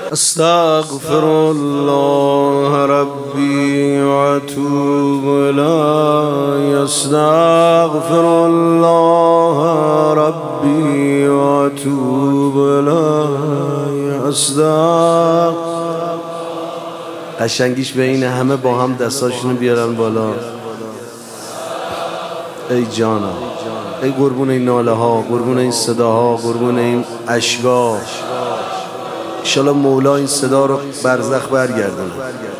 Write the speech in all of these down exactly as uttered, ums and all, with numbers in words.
استغفر الله ربي واتوب اليه استغفر الله ربي واتوب اليه استغفر. قشنگیش به اینه همه با هم دستاشونو بیارن بالا. ای جانا، ای قربون این ناله ها، قربون این صداها، قربون این اشکا، انشالله مولا این صدا رو برزخ برگردونه.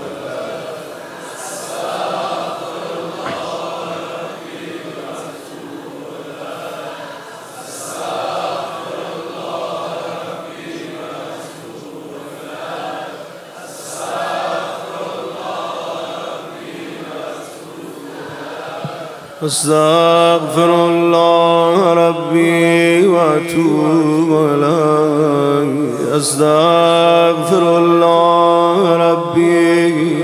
استغفر الله ربي واتوب اليه استغفر الله ربي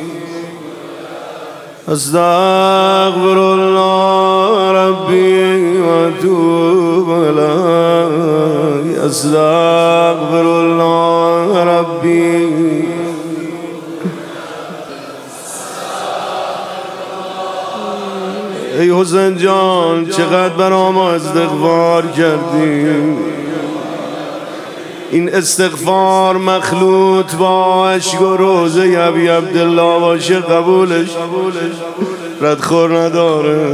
استغفر الله ربي واتوب اليه استغفر الله ربي. ای حسین جان چقدر برا ما استغفار کردی، این استغفار مخلوط با عشق و روزه ابی عبدالله باشه قبولش ردخور نداره.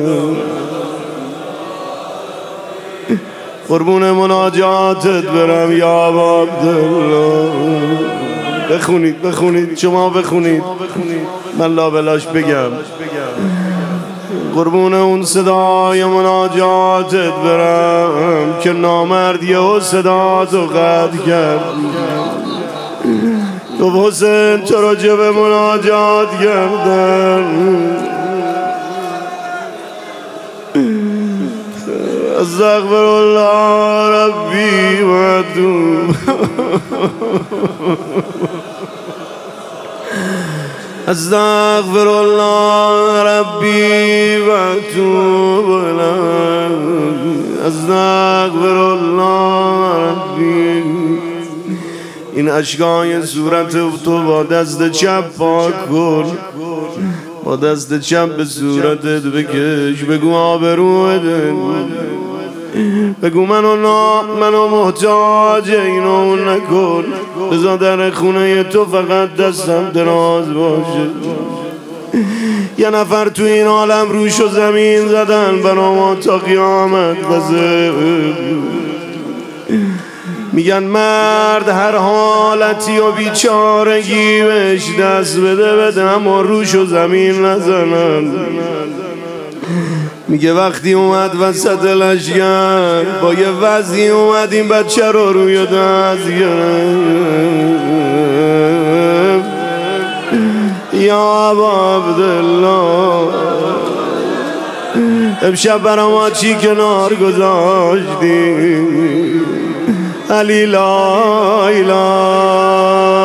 قربون مناجاتت برم یا ابا عبدالله. بخونید بخونید شما بخونید، من لا بلاش بگم. قربون اون صدای مناجاتت برم که نامرد یهو صدا تو قطع کرد. تو حسین چرا جب مناجات کردن؟ استغفر الله ربی و اتوب استغفر الله ربی و اتوب الیه استغفر الله ربی. این اشکای صورت تو با دست چپ پاک کن، با دست چپ به صورتت بکش، بگو آبروته، بگو منو نا منو محتاج اینو نکن، بذار در خونه تو فقط دستم دراز باشه. یه نفر تو این عالم روش و زمین زدن برا ما تا قیامت بزه. میگن مرد هر حالتی و بیچارگی بهش دست بده بده اما روش و زمین نزنن. میگه وقتی اومد وسط لشگر با یه وضعی اومد این بچه رو روی دست گرفت. یا ابا عبدالله امشب برا ما چی کنار گذاشتی؟ علی لا اله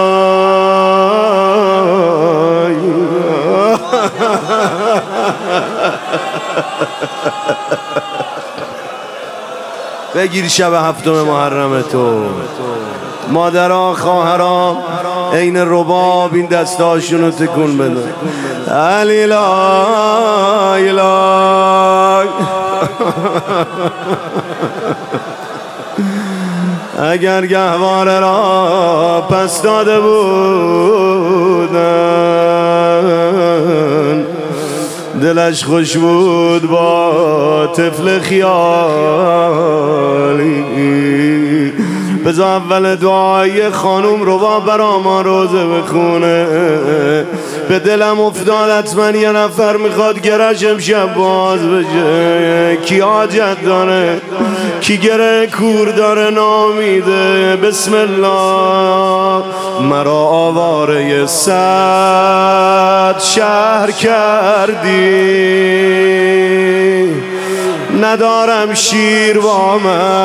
بگیر شب هفتم محرم تو. مادرها خواهرها عین رباب این دستاشون رو تکون بده. علی لا اله. اگر گهواره را پس داده بودن دلش خوش بود با طفل خیالی. بذار اول دعای خانوم رو با برا ما روزه بخونه. به دلم افتاد حتما یه نفر میخواد گرش امشب باز بشه. کی حاجت داره، کی گره کور داره نامیده. بسم الله. مرا آواره صد شهر کردی، ندارم شیر با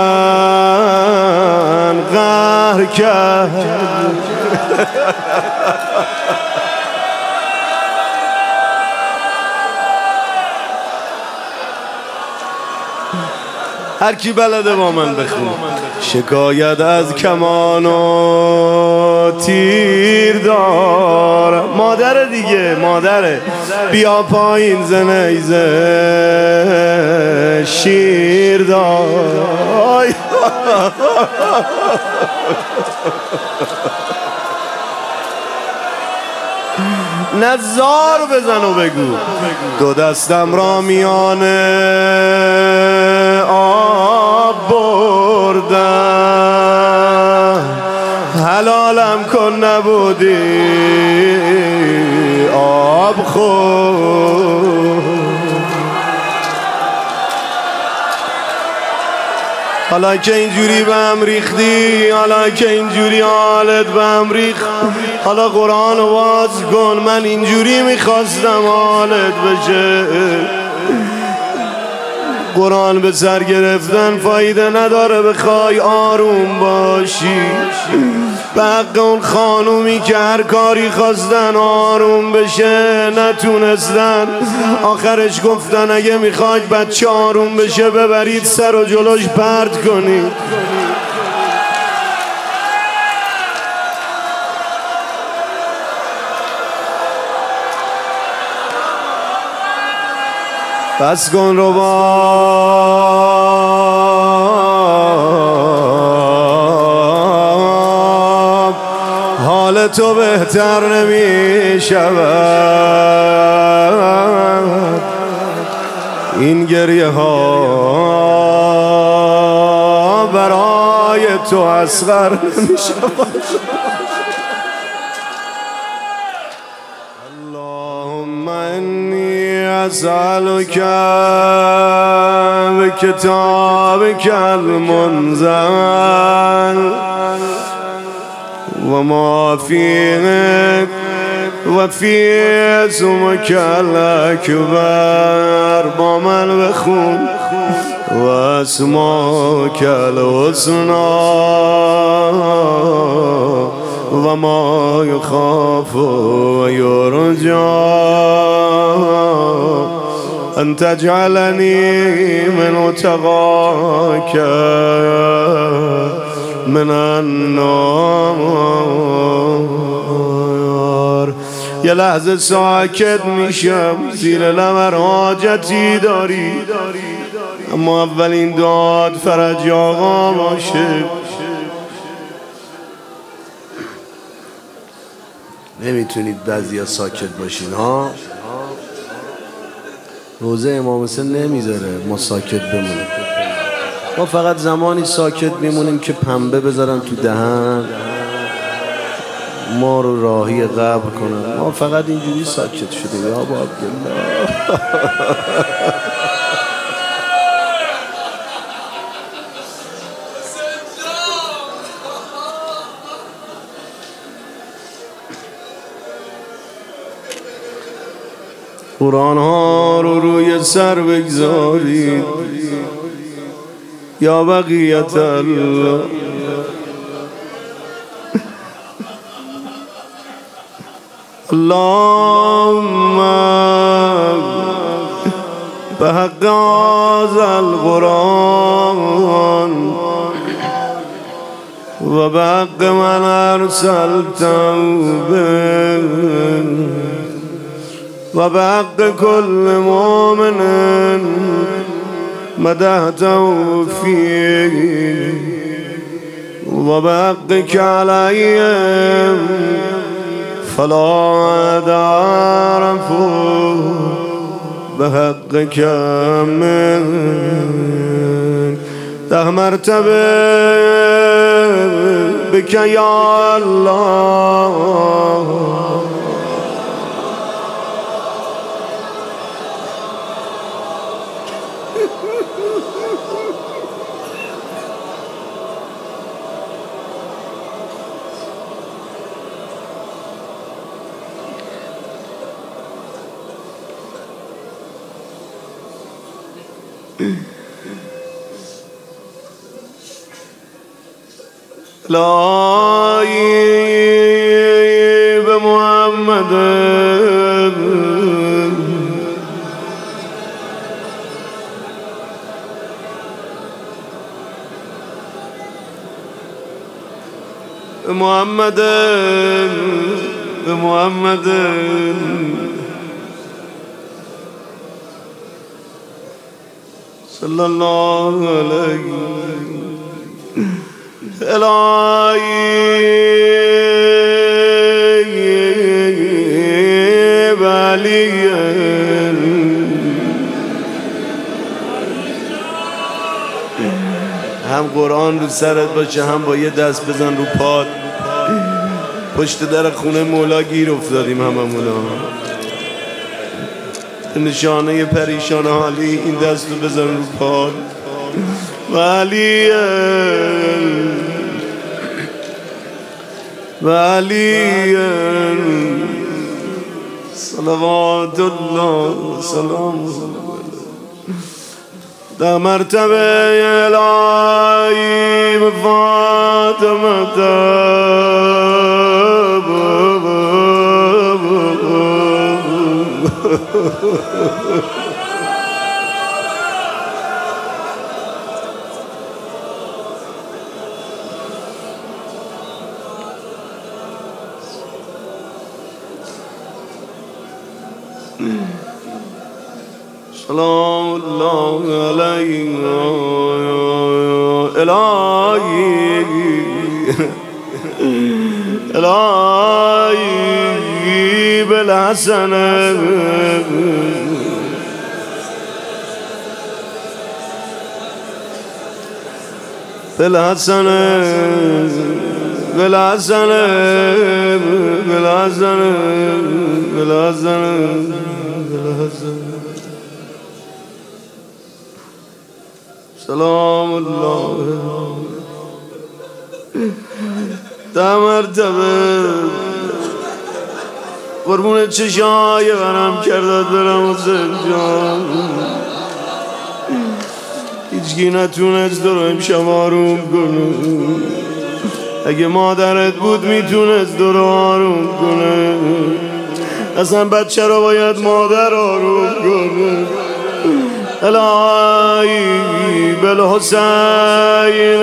من قهر کرد. هر کی بلده با من بخون. شکایت از کمان و تیر دارم. مادر دیگه، مادره. بیا پایین زنیزه شیر دار. نزار بزن و بگو دو دستم را میانه آب بردم، حلالم کن نبودی آب خور. حالا که اینجوری به هم ریختی، حالا که اینجوری حالت به هم ریخت، حالا قرآن رو باز کن. من اینجوری میخواستم حالت بشه. قرآن به سر گرفتن فایده نداره، بخوای آروم باشی. به حق اون خانومی که هر کاری خواستن آروم بشه نتونستن، آخرش گفتن اگه میخواید بچه آروم بشه ببرید سر و جلوش پرت کنید. بس کن رو با حال تو بهتر نمی شود، این گریه ها برای تو اصغر نمی شود. اللهم انی اسألک بکتابک المنزل و ما فیه و فی اسمک الاکبر. با من بخون و اسماک الحسنی و ما یخاف و یرجا ان تجعلنی من اتقاک من النار. یه لحظه ساکت میشم، زیر لب حاجتی داری، اما اولین داد فرج آقا باشه. نمیتونید بعضیا ساکت باشین ها. روزه امام حسین نمیذاره ما ساکت بمونیم. ما فقط زمانی ساکت میمونیم که پنبه بذارن تو دهن ما رو راهی قبر کنن. ما فقط اینجوری ساکت شدیم. یا با عبدالله قرآن ها رو روی سر بگذارید یا بقیت الله. اللهم به حق هذا القرآن و به حق من ارسلته به و به حق کل مؤمن مدحته فيه و به حقك عليهم فلا عرفوا به حقك من ده مرتبه بك یا الله. لا به محمد محمد به محمد صلی الله علیه الهی ولی هم قرآن رو سرت باشه، هم با یه دست بزن رو پات. پشت در خونه مولا گیر افتادیم همه مولا، نشانه پریشان حالی این دست رو بزن رو پات. ولی ولی صلوات الله سلام در مرتبه الهی به فاطمه سلام الله علیه الهی الهی بالحسن بالحسن بالحسن بالحسن بالحسن بالحسن سلام الله در مرتبه قربون چشای برم کردت برم حسین جان. هیچکی نتونست درو امشب آروم کنه، اگه مادرت بود میتونست درو آروم کنه، اصلا بچه رو باید مادر آروم کنه. الهی بالحسین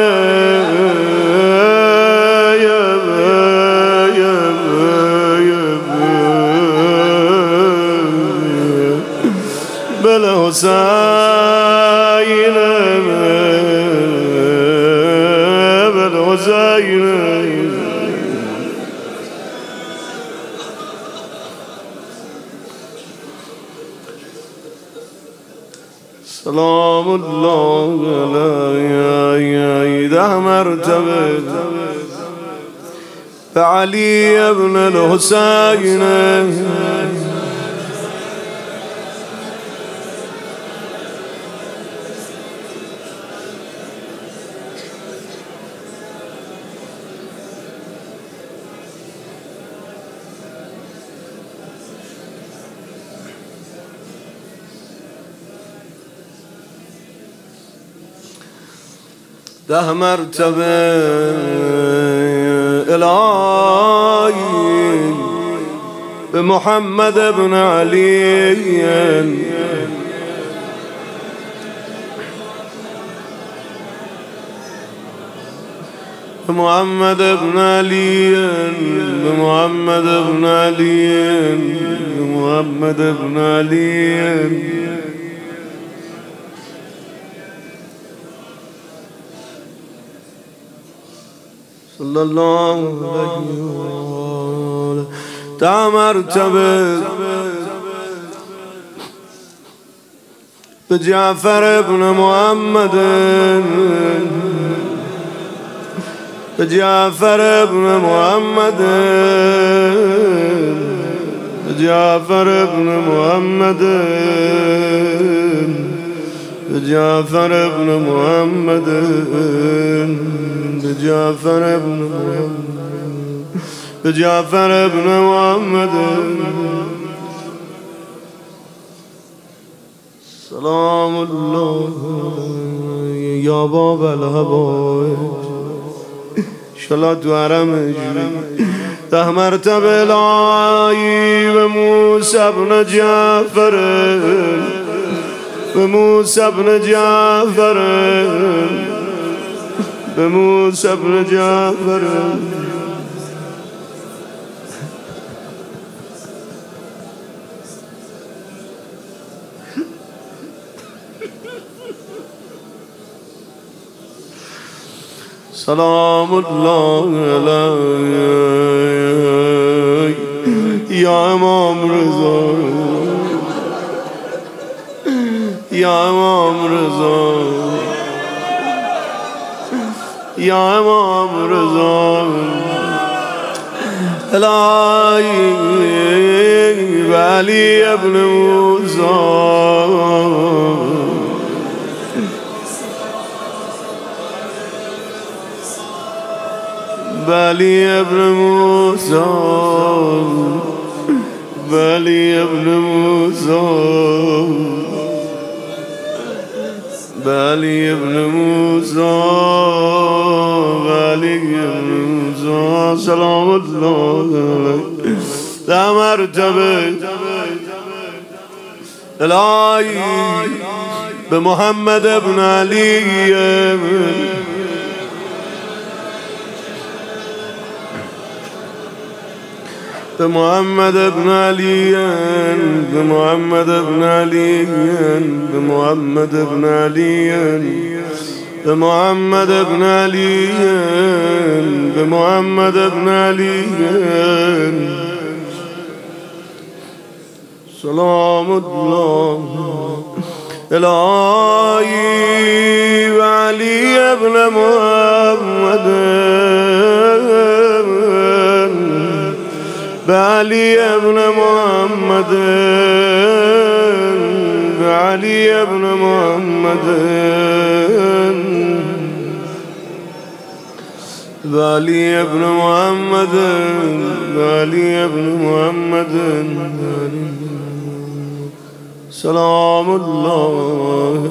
بالحسین بالحسین سلام الله علیه ده مرتبه به علی ابن الحسین ده مرتبه الهی به محمد ابن علی به محمد ابن علی به محمد ابن علی به محمد ابن علی صلی الله علیه و آله ده مرتبه به جعفر ابن محمد به جعفر ابن محمد به جعفر ابن محمد به جعفر ابن محمد به جعفر ابن محمد به جعفر ابن محمد سلام الله یا باب الهوای انشالله تو حرمش ده مرتبه الهی به موسی ابن جعفر به موسی ابن جعفر به موسی ابن جعفر سلام الله علیک یا امام رضا یا امام رضا یا امام رضا الهی ولی ابن موسی ولی ابن موسی ولی ابن موسی ولی ابن موسی ولی ابن موسی سلام الله علیه در مرتبه الهی به محمد ابن علی به محمد ابن علی به محمد ابن علی به محمد ابن علی به محمد ابن علی به محمد ابن علی سلام الله الهی و علی ابن محمد بعلی ابن محمد بعلی ابن محمد بعلی ابن محمد بعلی ابن محمد سلام الله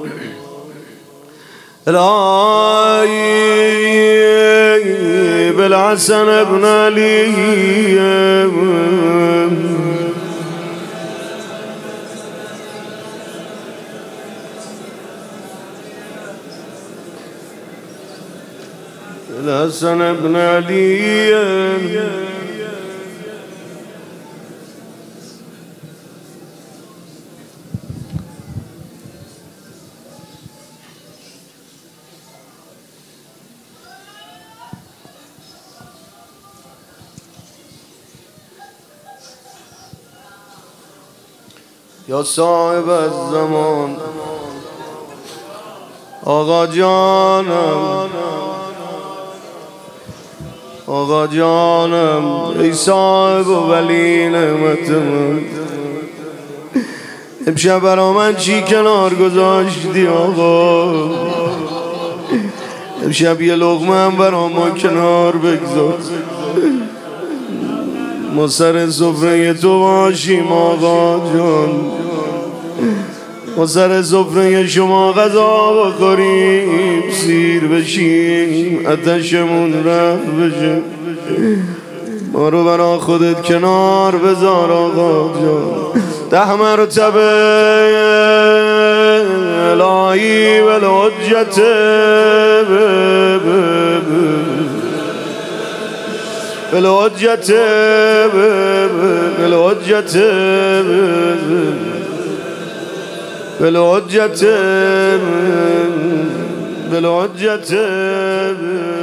الهی بالحسن ابن علی بالحسن ابن علی یا صاحب الزمان آقا جانم آقا جانم ای صاحب و ولی نعمت من امشب برا من چی کنار گذاشتی آقا امشب یه لقمه هم برا ما کنار بگذار ما سر سفره تو باشیم آقا جان ما سر سفره شما غذا بخوریم سیر بشیم آتشمون رفت بشه ما رو برا خودت کنار بذار آقا جان ده مرتبه الهی بالحجت بالحجت بالحجت بالحجت بالحجت